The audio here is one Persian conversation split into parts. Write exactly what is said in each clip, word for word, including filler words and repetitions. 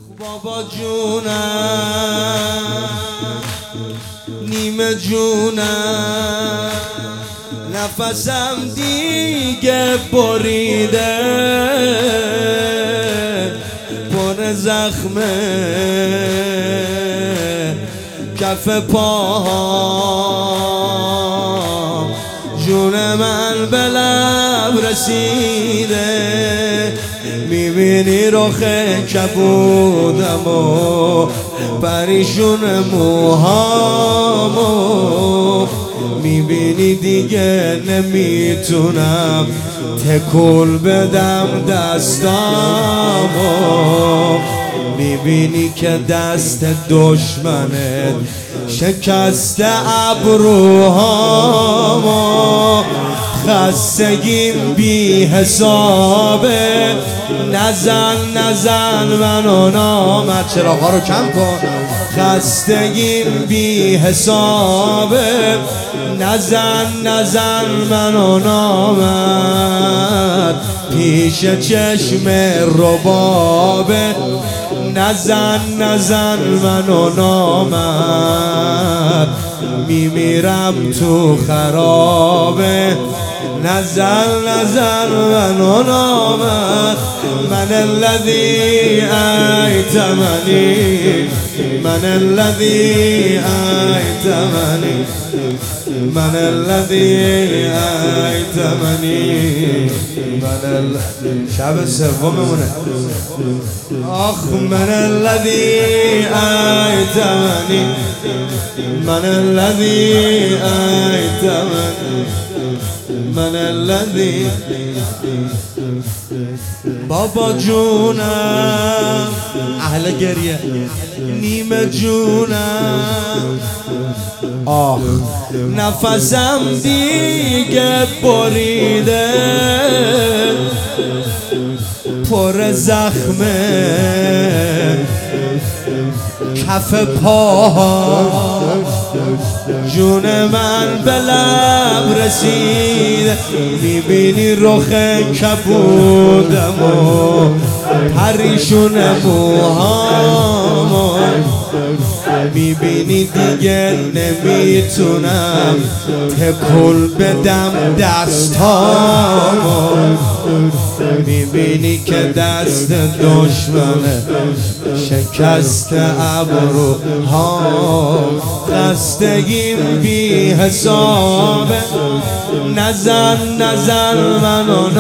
بابا جونم نیمه جونم نفسم دیگه بریده پر زخمه کف پاها جون من به لب رسیده میبینی رخ کبودم و پریشون موهامو میبینی دیگه نمیتونم تکون بدم دستامو میبینی که دست دشمنت شکست ابروهامو خستگیم بی حسابه نزن نزن منو نامد چراغا رو کم کن خستگیم بی حسابه نزن نزن منو نامد پیش چشم ربابه نزن نزن منو نامد میمیرم تو خرابه نزل نزل منو نامد من الذی ایتمنی من الذی ایتمنی من الذی ایتمنی من ال... شب سوممونه آخ من الذی ایتمنی من الذی ایتمنی من الذی بابا جونم اهل گریه نیمه جونم آخ نفسم دیگه بریده پر زخمه کف پاها جون من به لب رسید میبینی رخ کبودم و پریشون موهامو میبینی دیگه نمیتونم تکون بدم دستامو میبینی که دست دشمنه شکست ابروهام خستگیم بی حسابه نزن نزن منو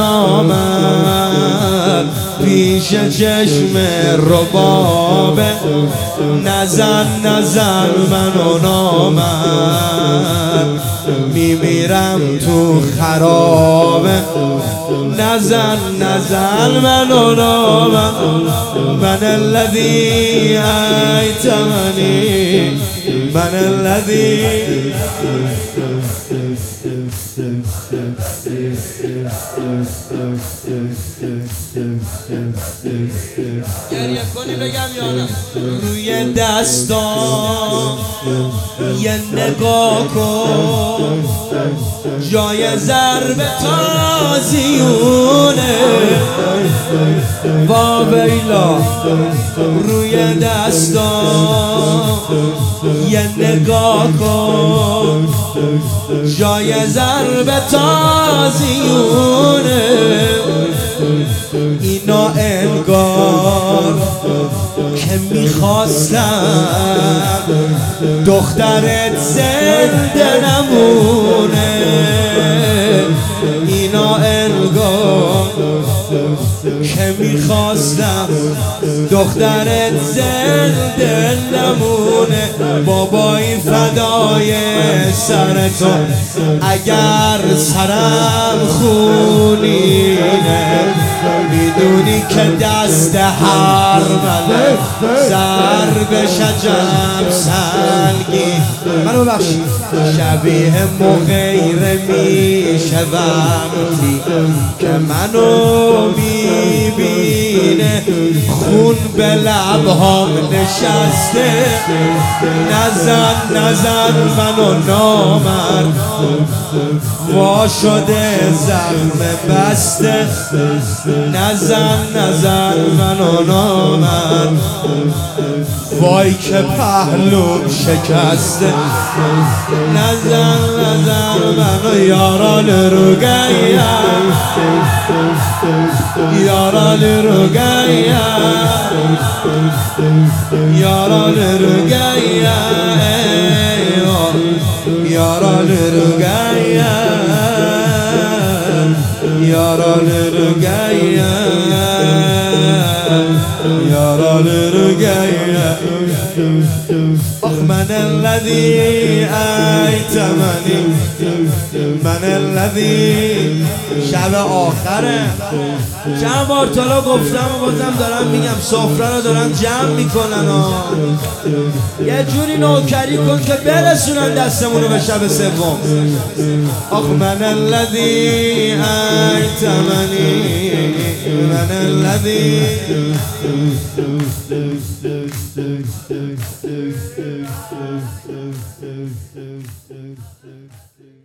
نامد پیش چشم ربابه نزن نزن منو نامد میمیرم تو خرابه نزن نزن منو نامد من الذی ایتمنی من الذی گریه کنی بگم یا نه روی دستام یه نگاه کن جای ضرب تازیونه با بیلا روی دستام یه نگاه کن جای ضرب تازیونه اینا انگار که میخواستم دخترت زنده نمونه اینا انگار که میخواستم دخترت زنده نمونه بابای فدای سر تو اگر سرم خونینه میدونی که دست هر ملک سر به شجم سنگی منو بخشی شبیه مغیره میشه وقتی که منو میبینه سینه خون به لبهام نشسته نزن نزن منو نامرد وا شده زخم بسته نزن نزن منو نامرد وای که پهلوم شکسته نزن نزن منو یاران رو گیم یاران رو گیم یاران رو گیم یاران رو گیم یاران رو گیم یاران رو گیم من الذي ایتمنی من الذي شب آخره چند بار تالا گفتم و بازم دارم میگم سفره رو دارن جمع میکنن یه جوری نوکری کن که برسونن دستمونو به شب سوم آخ من الذي ایتمنی من الذي Thank you.